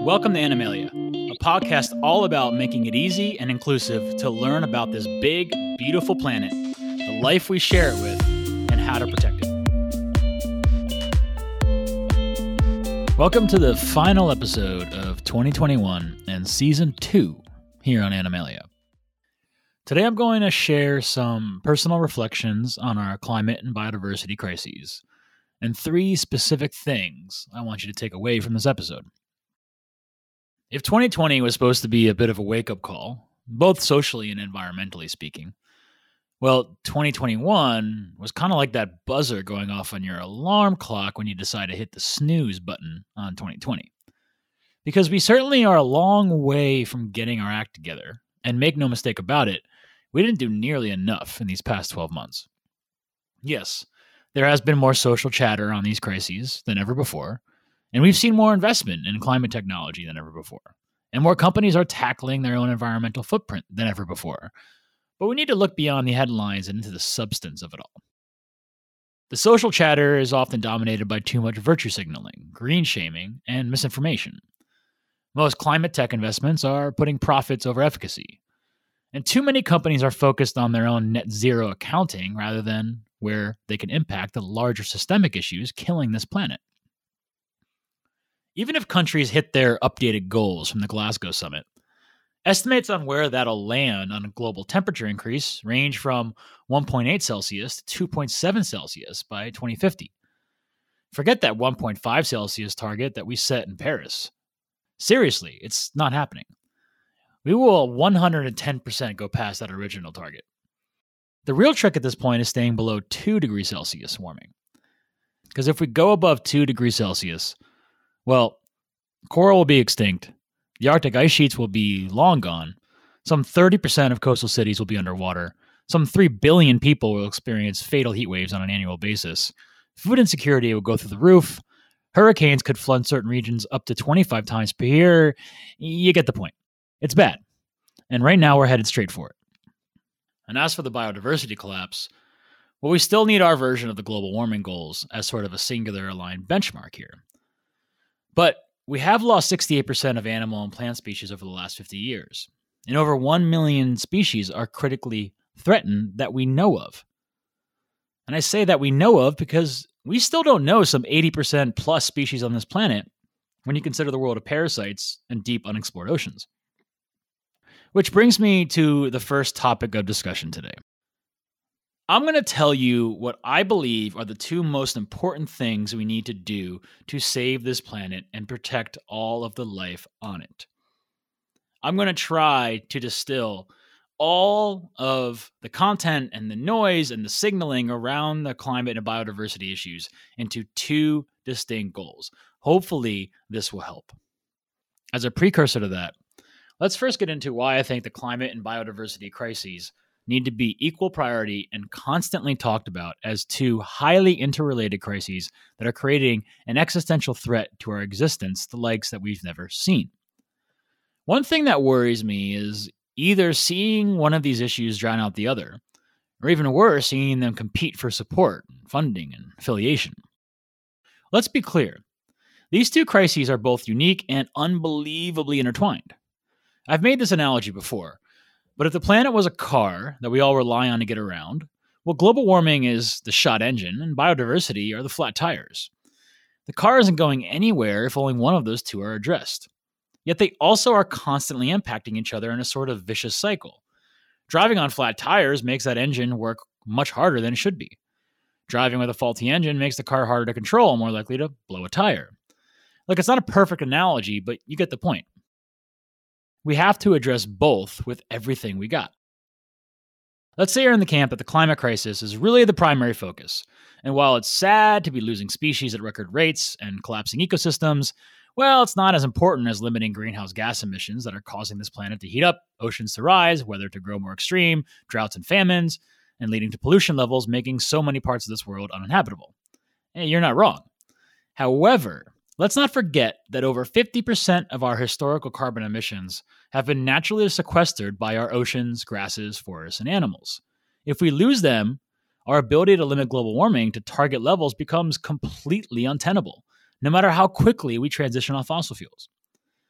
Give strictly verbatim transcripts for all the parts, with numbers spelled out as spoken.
Welcome to Animalia, a podcast all about making it easy and inclusive to learn about this big, beautiful planet, the life we share it with, and how to protect it. Welcome to the final episode of twenty twenty-one and Season two here on Animalia. Today I'm going to share some personal reflections on our climate and biodiversity crises, and three specific things I want you to take away from this episode. If twenty twenty was supposed to be a bit of a wake-up call, both socially and environmentally speaking, well, twenty twenty-one was kind of like that buzzer going off on your alarm clock when you decide to hit the snooze button on twenty twenty. Because we certainly are a long way from getting our act together, and make no mistake about it, we didn't do nearly enough in these past twelve months. Yes, there has been more social chatter on these crises than ever before, and we've seen more investment in climate technology than ever before. And more companies are tackling their own environmental footprint than ever before. But we need to look beyond the headlines and into the substance of it all. The social chatter is often dominated by too much virtue signaling, green shaming, and misinformation. Most climate tech investments are putting profits over efficacy. And too many companies are focused on their own net zero accounting rather than where they can impact the larger systemic issues killing this planet. Even if countries hit their updated goals from the Glasgow summit, estimates on where that'll land on a global temperature increase range from one point eight Celsius to two point seven Celsius by twenty fifty. Forget that one point five Celsius target that we set in Paris. Seriously, it's not happening. We will one hundred ten percent go past that original target. The real trick at this point is staying below two degrees Celsius warming. Because if we go above two degrees Celsius, well, coral will be extinct, the Arctic ice sheets will be long gone, some thirty percent of coastal cities will be underwater, some three billion people will experience fatal heat waves on an annual basis, food insecurity will go through the roof, hurricanes could flood certain regions up to twenty-five times per year. You get the point. It's bad. And right now we're headed straight for it. And as for the biodiversity collapse, well, we still need our version of the global warming goals as sort of a singular aligned benchmark here. But we have lost sixty-eight percent of animal and plant species over the last fifty years, and over one million species are critically threatened that we know of. And I say that we know of because we still don't know some eighty percent plus species on this planet when you consider the world of parasites and deep unexplored oceans. Which brings me to the first topic of discussion today. I'm going to tell you what I believe are the two most important things we need to do to save this planet and protect all of the life on it. I'm going to try to distill all of the content and the noise and the signaling around the climate and biodiversity issues into two distinct goals. Hopefully, this will help. As a precursor to that, let's first get into why I think the climate and biodiversity crises need to be equal priority and constantly talked about as two highly interrelated crises that are creating an existential threat to our existence, the likes that we've never seen. One thing that worries me is either seeing one of these issues drown out the other, or even worse, seeing them compete for support, funding, and affiliation. Let's be clear. These two crises are both unique and unbelievably intertwined. I've made this analogy before, but if the planet was a car that we all rely on to get around, well, global warming is the shot engine and biodiversity are the flat tires. The car isn't going anywhere if only one of those two are addressed. Yet they also are constantly impacting each other in a sort of vicious cycle. Driving on flat tires makes that engine work much harder than it should be. Driving with a faulty engine makes the car harder to control and more likely to blow a tire. Look, it's not a perfect analogy, but you get the point. We have to address both with everything we got. Let's say you're in the camp that the climate crisis is really the primary focus. And while it's sad to be losing species at record rates and collapsing ecosystems, well, it's not as important as limiting greenhouse gas emissions that are causing this planet to heat up, oceans to rise, weather to grow more extreme, droughts and famines, and leading to pollution levels making so many parts of this world uninhabitable. Hey, you're not wrong. However, let's not forget that over fifty percent of our historical carbon emissions have been naturally sequestered by our oceans, grasses, forests, and animals. If we lose them, our ability to limit global warming to target levels becomes completely untenable, no matter how quickly we transition off fossil fuels.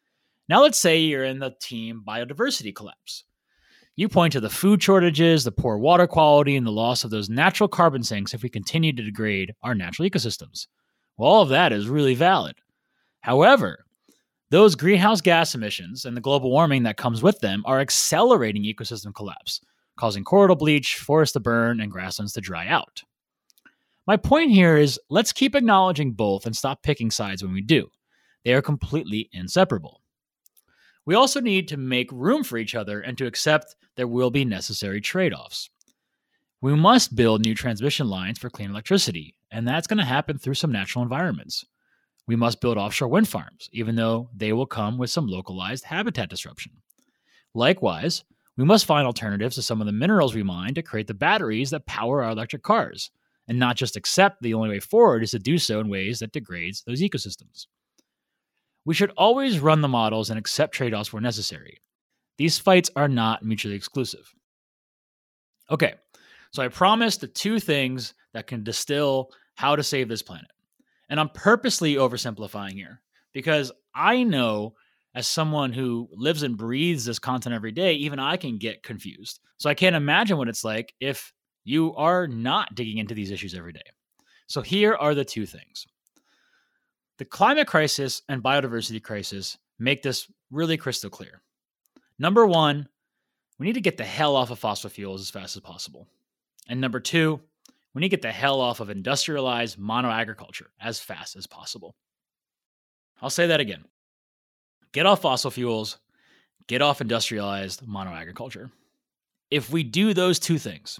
Now let's say you're in the team biodiversity collapse. You point to the food shortages, the poor water quality, and the loss of those natural carbon sinks if we continue to degrade our natural ecosystems. Well, all of that is really valid. However, those greenhouse gas emissions and the global warming that comes with them are accelerating ecosystem collapse, causing coral bleach, forests to burn, and grasslands to dry out. My point here is let's keep acknowledging both and stop picking sides when we do. They are completely inseparable. We also need to make room for each other and to accept there will be necessary trade-offs. We must build new transmission lines for clean electricity, and that's going to happen through some natural environments. We must build offshore wind farms, even though they will come with some localized habitat disruption. Likewise, we must find alternatives to some of the minerals we mine to create the batteries that power our electric cars, and not just accept the only way forward is to do so in ways that degrades those ecosystems. We should always run the models and accept trade-offs where necessary. These fights are not mutually exclusive. Okay, so I promised the two things that can distill how to save this planet. And I'm purposely oversimplifying here because I know as someone who lives and breathes this content every day, even I can get confused. So I can't imagine what it's like if you are not digging into these issues every day. So here are the two things. The climate crisis and biodiversity crisis make this really crystal clear. Number one, we need to get the hell off of fossil fuels as fast as possible. And number two, we need to get the hell off of industrialized monoagriculture as fast as possible. I'll say that again. Get off fossil fuels, get off industrialized monoagriculture. If we do those two things,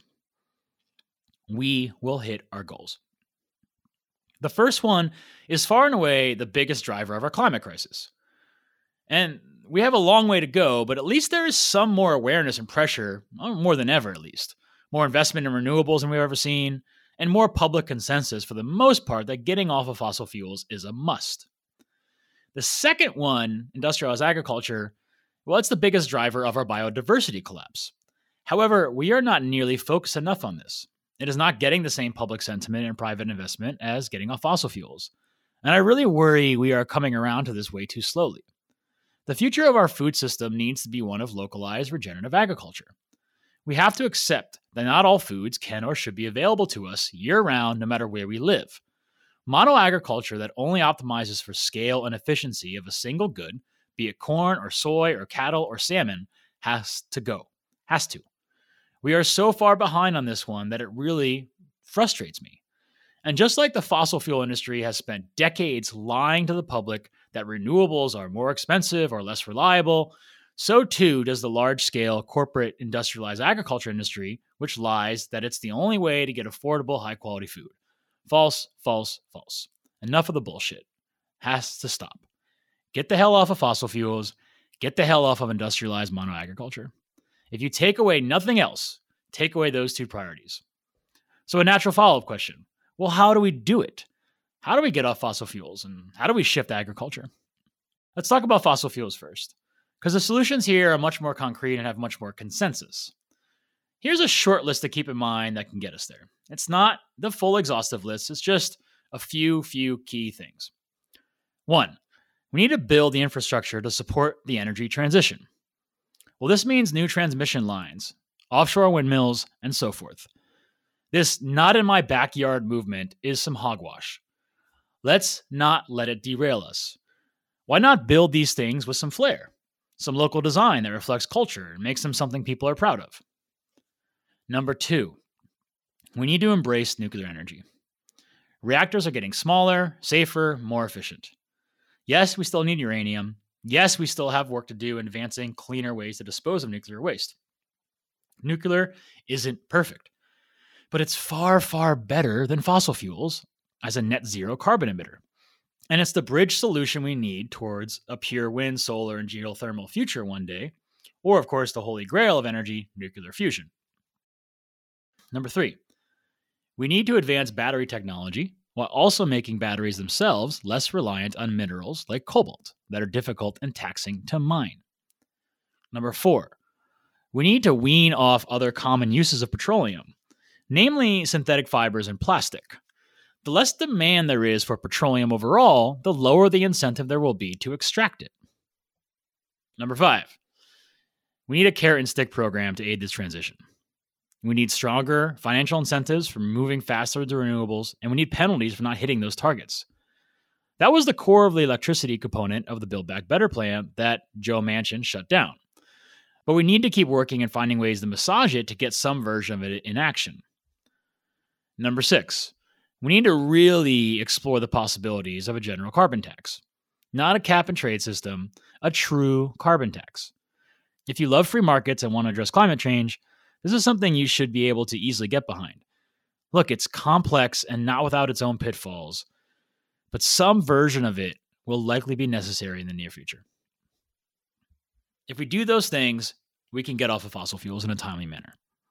we will hit our goals. The first one is far and away the biggest driver of our climate crisis. And we have a long way to go, but at least there is some more awareness and pressure, more than ever at least, more investment in renewables than we've ever seen, and more public consensus for the most part that getting off of fossil fuels is a must. The second one, industrialized agriculture, well, it's the biggest driver of our biodiversity collapse. However, we are not nearly focused enough on this. It is not getting the same public sentiment and private investment as getting off fossil fuels. And I really worry we are coming around to this way too slowly. The future of our food system needs to be one of localized regenerative agriculture. We have to accept that not all foods can or should be available to us year-round no matter where we live. Monoagriculture that only optimizes for scale and efficiency of a single good, be it corn or soy or cattle or salmon, has to go. Has to. We are so far behind on this one that it really frustrates me. And just like the fossil fuel industry has spent decades lying to the public that renewables are more expensive or less reliable, so too does the large-scale corporate industrialized agriculture industry, which lies that it's the only way to get affordable, high-quality food. False, false, false. Enough of the bullshit. Has to stop. Get the hell off of fossil fuels. Get the hell off of industrialized monoagriculture. If you take away nothing else, take away those two priorities. So a natural follow-up question. Well, how do we do it? How do we get off fossil fuels? And how do we shift agriculture? Let's talk about fossil fuels first, because the solutions here are much more concrete and have much more consensus. Here's a short list to keep in mind that can get us there. It's not the full exhaustive list. It's just a few, few key things. One, we need to build the infrastructure to support the energy transition. Well, this means new transmission lines, offshore windmills, and so forth. This not in my backyard movement is some hogwash. Let's not let it derail us. Why not build these things with some flair? Some local design that reflects culture and makes them something people are proud of. Number two, we need to embrace nuclear energy. Reactors are getting smaller, safer, more efficient. Yes, we still need uranium. Yes, we still have work to do in advancing cleaner ways to dispose of nuclear waste. Nuclear isn't perfect, but it's far, far better than fossil fuels as a net zero carbon emitter. And it's the bridge solution we need towards a pure wind, solar, and geothermal future one day, or of course the holy grail of energy, nuclear fusion. Number three, we need to advance battery technology while also making batteries themselves less reliant on minerals like cobalt that are difficult and taxing to mine. Number four, we need to wean off other common uses of petroleum, namely synthetic fibers and plastic. The less demand there is for petroleum overall, the lower the incentive there will be to extract it. Number five, we need a carrot and stick program to aid this transition. We need stronger financial incentives for moving faster to renewables, and we need penalties for not hitting those targets. That was the core of the electricity component of the Build Back Better plan that Joe Manchin shut down. But we need to keep working and finding ways to massage it to get some version of it in action. Number six, we need to really explore the possibilities of a general carbon tax. Not a cap and trade system, a true carbon tax. If you love free markets and want to address climate change, this is something you should be able to easily get behind. Look, it's complex and not without its own pitfalls, but some version of it will likely be necessary in the near future. If we do those things, we can get off of fossil fuels in a timely manner.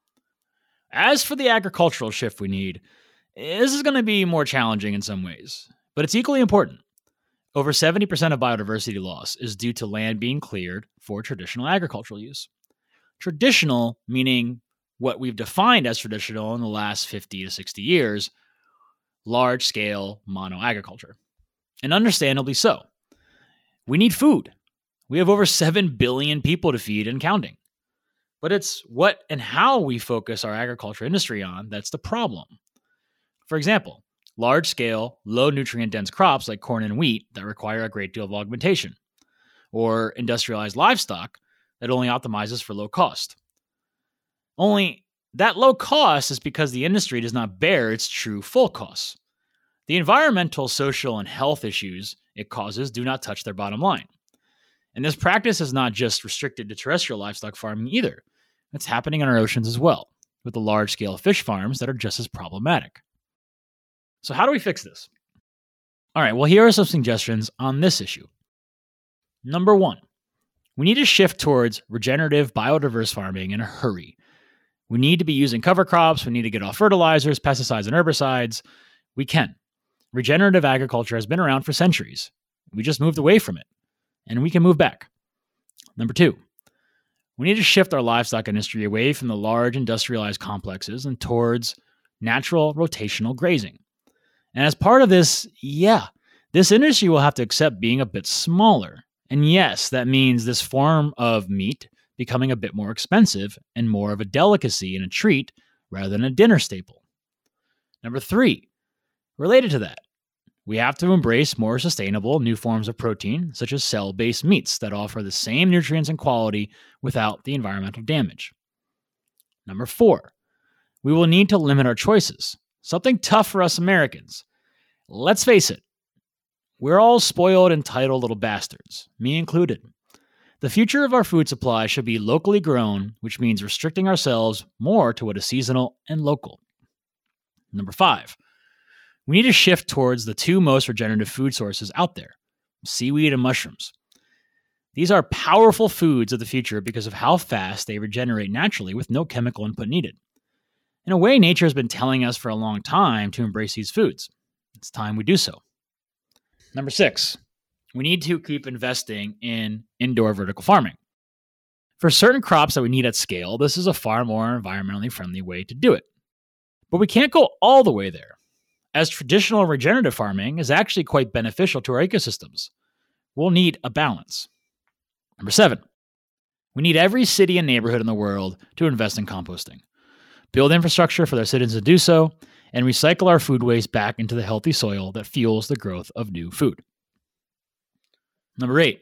As for the agricultural shift we need, this is going to be more challenging in some ways, but it's equally important. Over seventy percent of biodiversity loss is due to land being cleared for traditional agricultural use. Traditional, meaning what we've defined as traditional in the last fifty to sixty years, large-scale monoagriculture. And understandably so. We need food. We have over seven billion people to feed and counting. But it's what and how we focus our agriculture industry on that's the problem. For example, large-scale, low-nutrient-dense crops like corn and wheat that require a great deal of augmentation, or industrialized livestock that only optimizes for low cost. Only that low cost is because the industry does not bear its true full costs. The environmental, social, and health issues it causes do not touch their bottom line. And this practice is not just restricted to terrestrial livestock farming either. It's happening in our oceans as well, with the large-scale fish farms that are just as problematic. So how do we fix this? All right, well, here are some suggestions on this issue. Number one, we need to shift towards regenerative biodiverse farming in a hurry. We need to be using cover crops. We need to get off fertilizers, pesticides, and herbicides. We can. Regenerative agriculture has been around for centuries. We just moved away from it, and we can move back. Number two, we need to shift our livestock industry away from the large industrialized complexes and towards natural rotational grazing. And as part of this, yeah, this industry will have to accept being a bit smaller. And yes, that means this form of meat becoming a bit more expensive and more of a delicacy and a treat rather than a dinner staple. Number three, related to that, we have to embrace more sustainable new forms of protein, such as cell-based meats that offer the same nutrients and quality without the environmental damage. Number four, we will need to limit our choices. Something tough for us Americans. Let's face it, we're all spoiled, entitled little bastards, me included. The future of our food supply should be locally grown, which means restricting ourselves more to what is seasonal and local. Number five, we need to shift towards the two most regenerative food sources out there, seaweed and mushrooms. These are powerful foods of the future because of how fast they regenerate naturally with no chemical input needed. In a way, nature has been telling us for a long time to embrace these foods. It's time we do so. Number six, we need to keep investing in indoor vertical farming. For certain crops that we need at scale, this is a far more environmentally friendly way to do it. But we can't go all the way there, as traditional regenerative farming is actually quite beneficial to our ecosystems. We'll need a balance. Number seven, we need every city and neighborhood in the world to invest in composting, build infrastructure for their citizens to do so, and recycle our food waste back into the healthy soil that fuels the growth of new food. Number eight,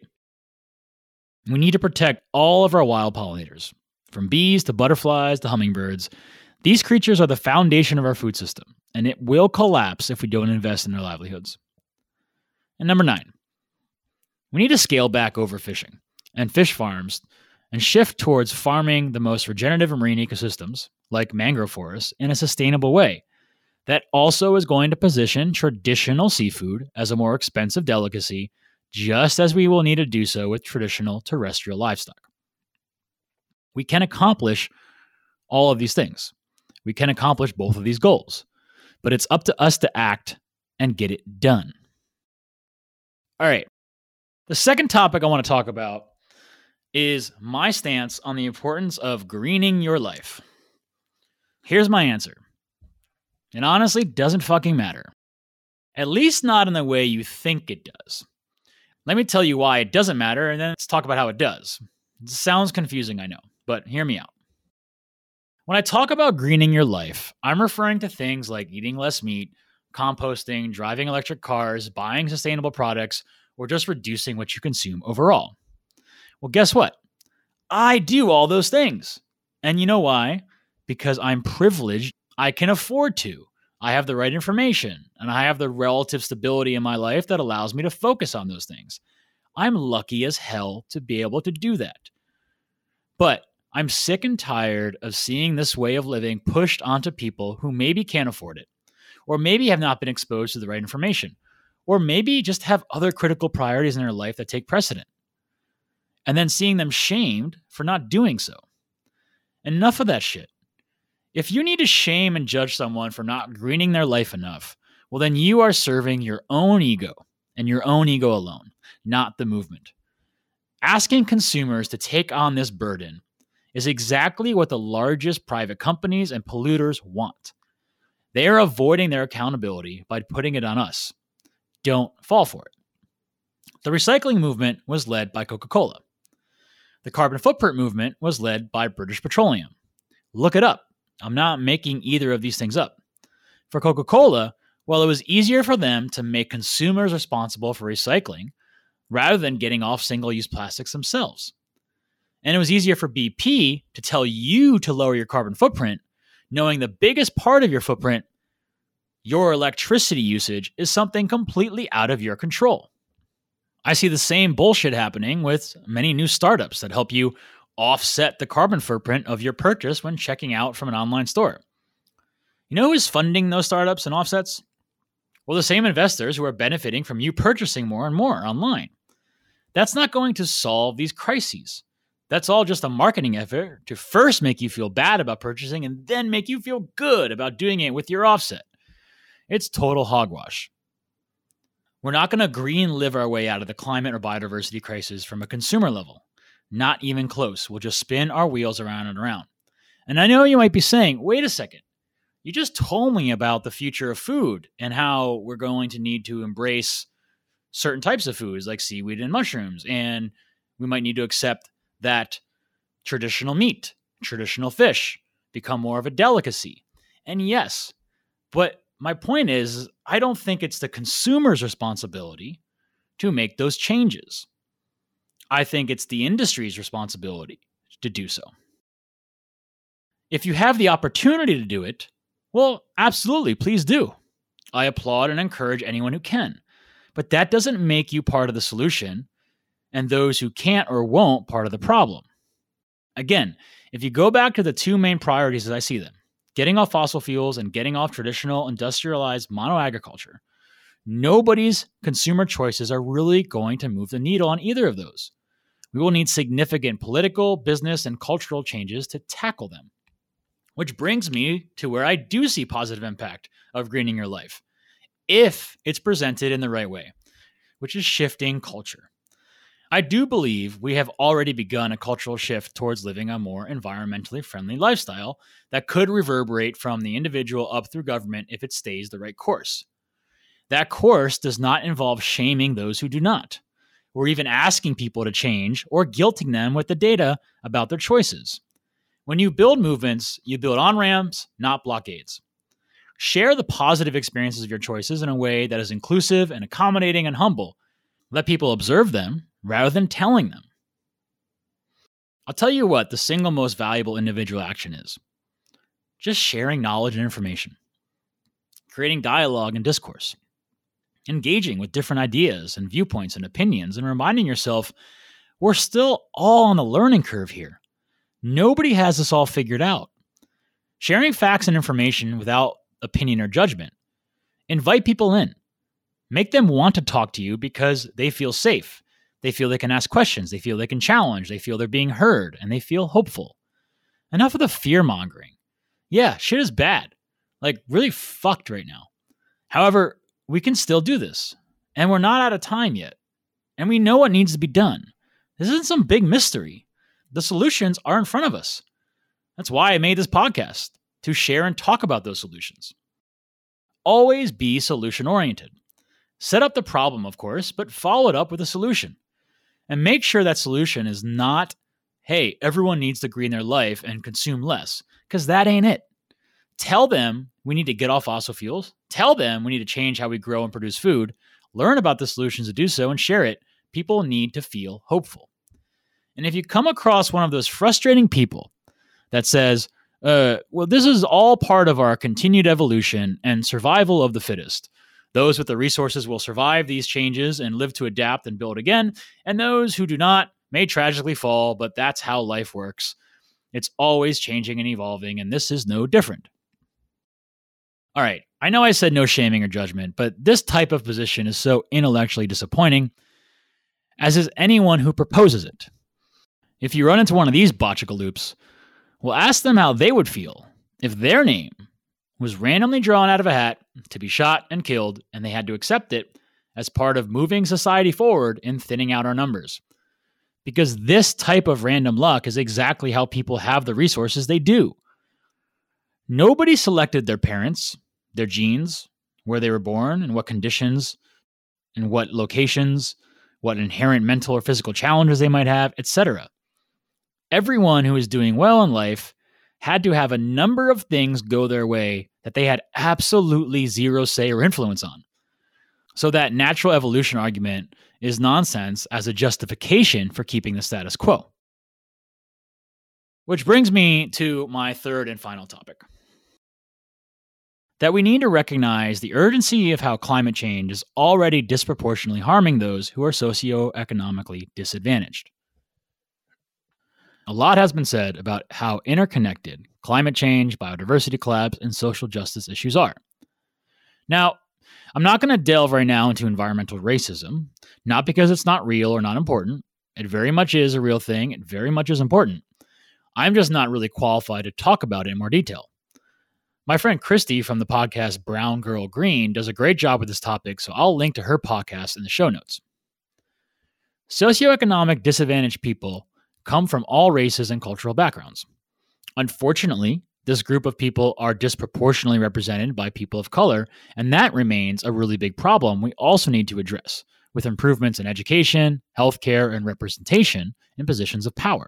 we need to protect all of our wild pollinators, from bees to butterflies to hummingbirds. These creatures are the foundation of our food system, and it will collapse if we don't invest in their livelihoods. And number nine, we need to scale back overfishing and fish farms and shift towards farming the most regenerative marine ecosystems, like mangrove forests, in a sustainable way that also is going to position traditional seafood as a more expensive delicacy, just as we will need to do so with traditional terrestrial livestock. We can accomplish all of these things. We can accomplish both of these goals, but it's up to us to act and get it done. All right. The second topic I want to talk about is my stance on the importance of greening your life. Here's my answer. It honestly doesn't fucking matter. At least not in the way you think it does. Let me tell you why it doesn't matter, and then let's talk about how it does. It sounds confusing, I know, but hear me out. When I talk about greening your life, I'm referring to things like eating less meat, composting, driving electric cars, buying sustainable products, or just reducing what you consume overall. Well, guess what? I do all those things. And you know why? Because I'm privileged. I can afford to. I have the right information, and I have the relative stability in my life that allows me to focus on those things. I'm lucky as hell to be able to do that. But I'm sick and tired of seeing this way of living pushed onto people who maybe can't afford it, or maybe have not been exposed to the right information, or maybe just have other critical priorities in their life that take precedent, and then seeing them shamed for not doing so. Enough of that shit. If you need to shame and judge someone for not greening their life enough, well, then you are serving your own ego and your own ego alone, not the movement. Asking consumers to take on this burden is exactly what the largest private companies and polluters want. They are avoiding their accountability by putting it on us. Don't fall for it. The recycling movement was led by Coca-Cola. The carbon footprint movement was led by British Petroleum. Look it up. I'm not making either of these things up. For Coca-Cola, well, it was easier for them to make consumers responsible for recycling rather than getting off single-use plastics themselves. And it was easier for B P to tell you to lower your carbon footprint, knowing the biggest part of your footprint, your electricity usage, is something completely out of your control. I see the same bullshit happening with many new startups that help you offset the carbon footprint of your purchase when checking out from an online store. You know who is funding those startups and offsets? Well, the same investors who are benefiting from you purchasing more and more online. That's not going to solve these crises. That's all just a marketing effort to first make you feel bad about purchasing and then make you feel good about doing it with your offset. It's total hogwash. We're not going to green live our way out of the climate or biodiversity crisis from a consumer level. Not even close. We'll just spin our wheels around and around. And I know you might be saying, wait a second. You just told me about the future of food and how we're going to need to embrace certain types of foods like seaweed and mushrooms. And we might need to accept that traditional meat, traditional fish become more of a delicacy. And yes, but my point is, I don't think it's the consumer's responsibility to make those changes. I think it's the industry's responsibility to do so. If you have the opportunity to do it, well, absolutely, please do. I applaud and encourage anyone who can. But that doesn't make you part of the solution, and those who can't or won't part of the problem. Again, if you go back to the two main priorities as I see them, getting off fossil fuels and getting off traditional industrialized monoagriculture, nobody's consumer choices are really going to move the needle on either of those. We will need significant political, business, and cultural changes to tackle them. Which brings me to where I do see positive impact of greening your life, if it's presented in the right way, which is shifting culture. I do believe we have already begun a cultural shift towards living a more environmentally friendly lifestyle that could reverberate from the individual up through government if it stays the right course. That course does not involve shaming those who do not, or even asking people to change or guilting them with the data about their choices. When you build movements, you build on-ramps, not blockades. Share the positive experiences of your choices in a way that is inclusive and accommodating and humble. Let people observe them rather than telling them. I'll tell you what the single most valuable individual action is. Just sharing knowledge and information. Creating dialogue and discourse. Engaging with different ideas and viewpoints and opinions and reminding yourself we're still all on the learning curve here. Nobody has this all figured out. Sharing facts and information without opinion or judgment. Invite people in. Make them want to talk to you because they feel safe. They feel they can ask questions. They feel they can challenge. They feel they're being heard, and they feel hopeful. Enough of the fear-mongering. Yeah, shit is bad. Like, really fucked right now. However, we can still do this. And we're not out of time yet. And we know what needs to be done. This isn't some big mystery. The solutions are in front of us. That's why I made this podcast, to share and talk about those solutions. Always be solution-oriented. Set up the problem, of course, but follow it up with a solution. And make sure that solution is not, hey, everyone needs to green their life and consume less, because that ain't it. Tell them we need to get off fossil fuels. Tell them we need to change how we grow and produce food. Learn about the solutions to do so and share it. People need to feel hopeful. And if you come across one of those frustrating people that says, uh, well, this is all part of our continued evolution and survival of the fittest. Those with the resources will survive these changes and live to adapt and build again. And those who do not may tragically fall, but that's how life works. It's always changing and evolving, and this is no different. All right, I know I said no shaming or judgment, but this type of position is so intellectually disappointing, as is anyone who proposes it. If you run into one of these botchagaloops, well, ask them how they would feel if their name was randomly drawn out of a hat to be shot and killed, and they had to accept it as part of moving society forward in thinning out our numbers. Because this type of random luck is exactly how people have the resources they do. Nobody selected their parents, their genes, where they were born, and what conditions, and what locations, what inherent mental or physical challenges they might have, et cetera. Everyone who is doing well in life had to have a number of things go their way that they had absolutely zero say or influence on. So that natural evolution argument is nonsense as a justification for keeping the status quo. Which brings me to my third and final topic. That we need to recognize the urgency of how climate change is already disproportionately harming those who are socioeconomically disadvantaged. A lot has been said about how interconnected climate change, biodiversity collapse, and social justice issues are. Now, I'm not going to delve right now into environmental racism, not because it's not real or not important. It very much is a real thing. It very much is important. I'm just not really qualified to talk about it in more detail. My friend Christy from the podcast Brown Girl Green does a great job with this topic, so I'll link to her podcast in the show notes. Socioeconomic disadvantaged people come from all races and cultural backgrounds. Unfortunately, this group of people are disproportionately represented by people of color, and that remains a really big problem we also need to address, with improvements in education, healthcare, and representation in positions of power.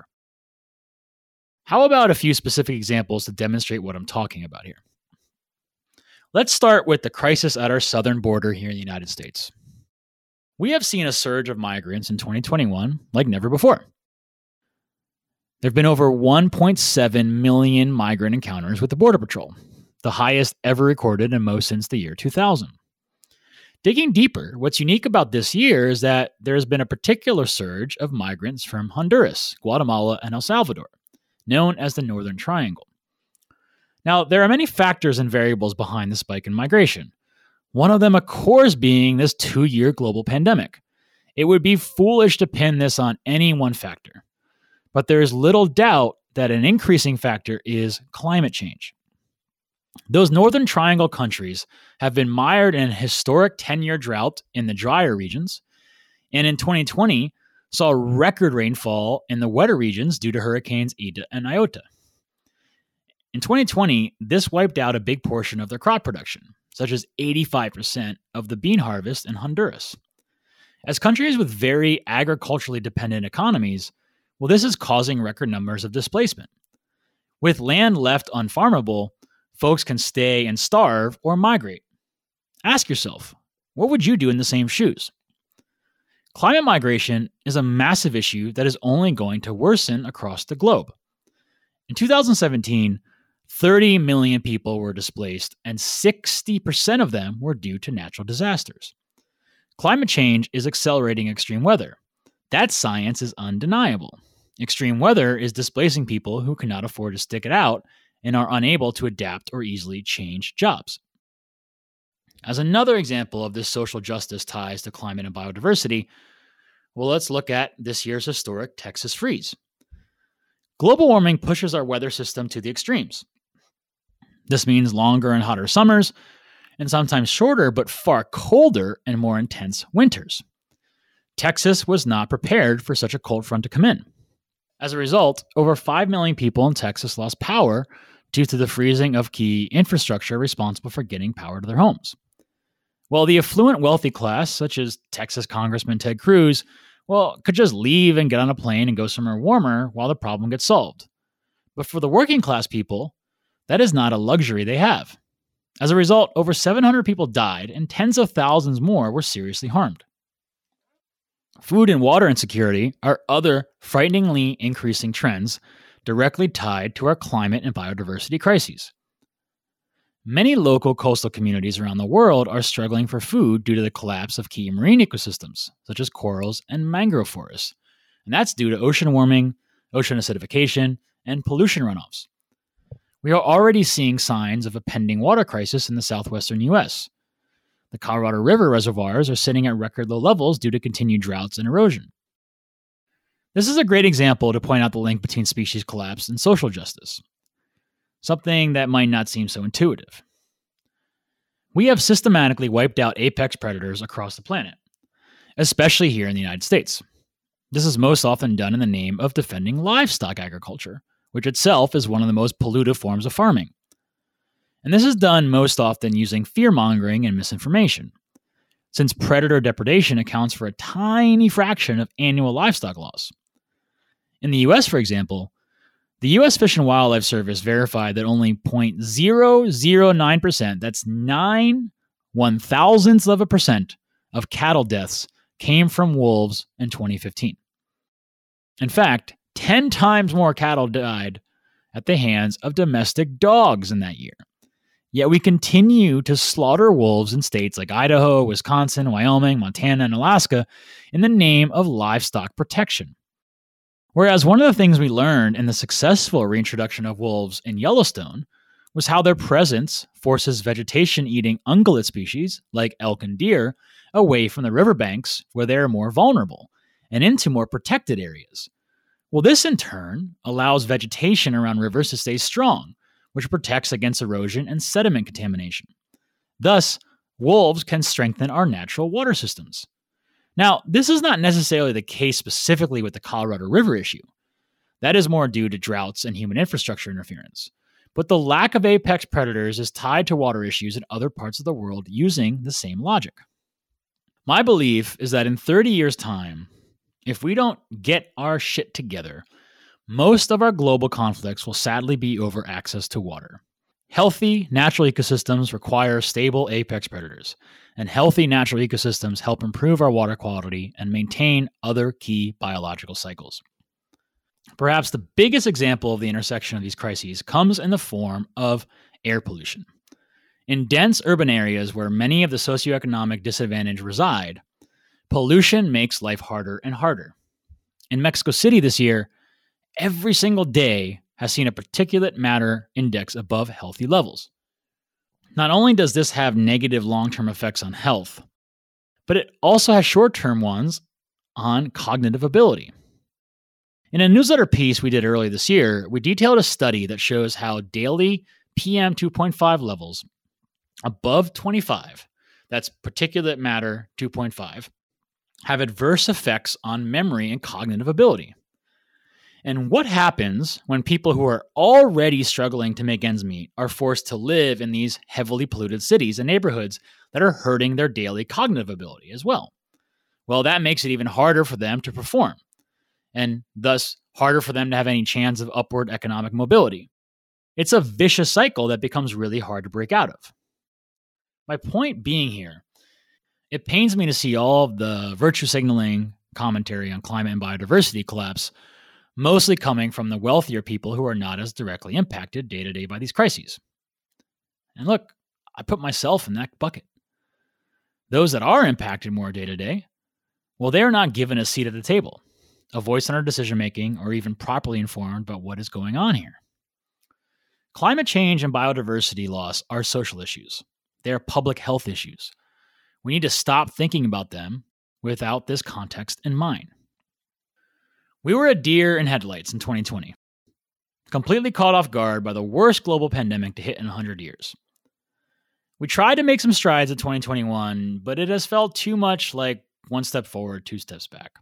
How about a few specific examples to demonstrate what I'm talking about here? Let's start with the crisis at our southern border here in the United States. We have seen a surge of migrants in twenty twenty-one like never before. There have been over one point seven million migrant encounters with the Border Patrol, the highest ever recorded and most since the year two thousand. Digging deeper, what's unique about this year is that there has been a particular surge of migrants from Honduras, Guatemala, and El Salvador, known as the Northern Triangle. Now, there are many factors and variables behind the spike in migration. One of them, of course, being this two-year global pandemic. It would be foolish to pin this on any one factor. But there is little doubt that an increasing factor is climate change. Those Northern Triangle countries have been mired in a historic ten-year drought in the drier regions, and in twenty twenty saw record rainfall in the wetter regions due to hurricanes Ida and Iota. In twenty twenty, this wiped out a big portion of their crop production, such as eighty-five percent of the bean harvest in Honduras. As countries with very agriculturally dependent economies, well, this is causing record numbers of displacement. With land left unfarmable, folks can stay and starve or migrate. Ask yourself, what would you do in the same shoes? Climate migration is a massive issue that is only going to worsen across the globe. In two thousand seventeen, thirty million people were displaced, and sixty percent of them were due to natural disasters. Climate change is accelerating extreme weather. That science is undeniable. Extreme weather is displacing people who cannot afford to stick it out and are unable to adapt or easily change jobs. As another example of this social justice ties to climate and biodiversity, well, let's look at this year's historic Texas freeze. Global warming pushes our weather system to the extremes. This means longer and hotter summers, and sometimes shorter but far colder and more intense winters. Texas was not prepared for such a cold front to come in. As a result, over five million people in Texas lost power due to the freezing of key infrastructure responsible for getting power to their homes. While the affluent wealthy class, such as Texas Congressman Ted Cruz, well, could just leave and get on a plane and go somewhere warmer while the problem gets solved. But for the working class people, that is not a luxury they have. As a result, over seven hundred people died and tens of thousands more were seriously harmed. Food and water insecurity are other frighteningly increasing trends directly tied to our climate and biodiversity crises. Many local coastal communities around the world are struggling for food due to the collapse of key marine ecosystems, such as corals and mangrove forests. And that's due to ocean warming, ocean acidification, and pollution runoffs. We are already seeing signs of a pending water crisis in the southwestern U S. The Colorado River reservoirs are sitting at record low levels due to continued droughts and erosion. This is a great example to point out the link between species collapse and social justice, something that might not seem so intuitive. We have systematically wiped out apex predators across the planet, especially here in the United States. This is most often done in the name of defending livestock agriculture, which itself is one of the most pollutive forms of farming. And this is done most often using fear-mongering and misinformation, since predator depredation accounts for a tiny fraction of annual livestock loss. In the U S, for example, the U S Fish and Wildlife Service verified that only zero point zero zero nine percent, that's nine one thousandths of a percent, of cattle deaths came from wolves in twenty fifteen. In fact, ten times more cattle died at the hands of domestic dogs in that year. Yet we continue to slaughter wolves in states like Idaho, Wisconsin, Wyoming, Montana, and Alaska in the name of livestock protection. Whereas one of the things we learned in the successful reintroduction of wolves in Yellowstone was how their presence forces vegetation-eating ungulate species like elk and deer away from the riverbanks where they are more vulnerable and into more protected areas. Well, this in turn allows vegetation around rivers to stay strong, which protects against erosion and sediment contamination. Thus, wolves can strengthen our natural water systems. Now, this is not necessarily the case specifically with the Colorado River issue. That is more due to droughts and human infrastructure interference. But the lack of apex predators is tied to water issues in other parts of the world using the same logic. My belief is that in thirty years' time, if we don't get our shit together, most of our global conflicts will sadly be over access to water. Healthy natural ecosystems require stable apex predators, and healthy natural ecosystems help improve our water quality and maintain other key biological cycles. Perhaps the biggest example of the intersection of these crises comes in the form of air pollution. In dense urban areas where many of the socioeconomic disadvantaged reside, pollution makes life harder and harder. In Mexico City this year, every single day has seen a particulate matter index above healthy levels. Not only does this have negative long-term effects on health, but it also has short-term ones on cognitive ability. In a newsletter piece we did earlier this year, we detailed a study that shows how daily P M two point five levels above twenty-five, that's particulate matter two point five, have adverse effects on memory and cognitive ability. And what happens when people who are already struggling to make ends meet are forced to live in these heavily polluted cities and neighborhoods that are hurting their daily cognitive ability as well? Well, that makes it even harder for them to perform, and thus harder for them to have any chance of upward economic mobility. It's a vicious cycle that becomes really hard to break out of. My point being here, it pains me to see all of the virtue signaling commentary on climate and biodiversity collapse mostly coming from the wealthier people who are not as directly impacted day to day by these crises. And look, I put myself in that bucket. Those that are impacted more day to day, well, they are not given a seat at the table, a voice in our decision making, or even properly informed about what is going on here. Climate change and biodiversity loss are social issues. They are public health issues. We need to stop thinking about them without this context in mind. We were a deer in headlights in twenty twenty, completely caught off guard by the worst global pandemic to hit in one hundred years. We tried to make some strides in twenty twenty-one, but it has felt too much like one step forward, two steps back.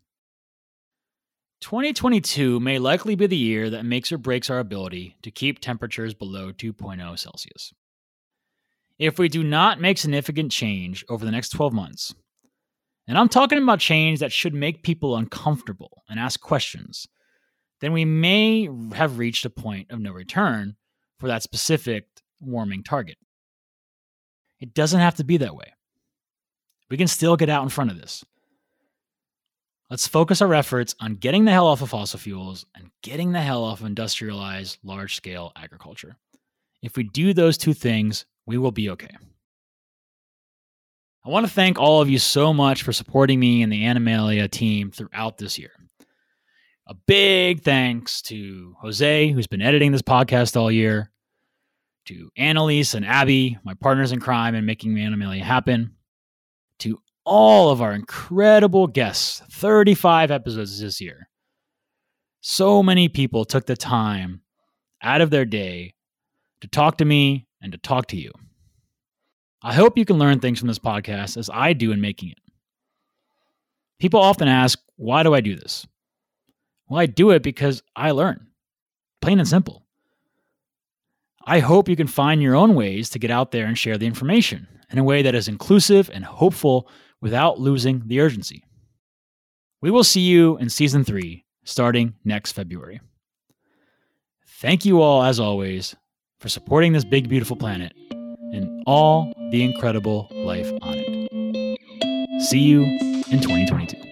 twenty twenty-two may likely be the year that makes or breaks our ability to keep temperatures below two point oh Celsius. If we do not make significant change over the next twelve months, and I'm talking about change that should make people uncomfortable and ask questions, then we may have reached a point of no return for that specific warming target. It doesn't have to be that way. We can still get out in front of this. Let's focus our efforts on getting the hell off of fossil fuels and getting the hell off of industrialized, large-scale agriculture. If we do those two things, we will be okay. I want to thank all of you so much for supporting me and the Animalia team throughout this year. A big thanks to Jose, who's been editing this podcast all year, to Annalise and Abby, my partners in crime and making Animalia happen, to all of our incredible guests, thirty-five episodes this year. So many people took the time out of their day to talk to me and to talk to you. I hope you can learn things from this podcast as I do in making it. People often ask, why do I do this? Well, I do it because I learn. Plain and simple. I hope you can find your own ways to get out there and share the information in a way that is inclusive and hopeful without losing the urgency. We will see you in season three, starting next February. Thank you all, as always, for supporting this big, beautiful planet and all the incredible life on it. See you in twenty twenty-two.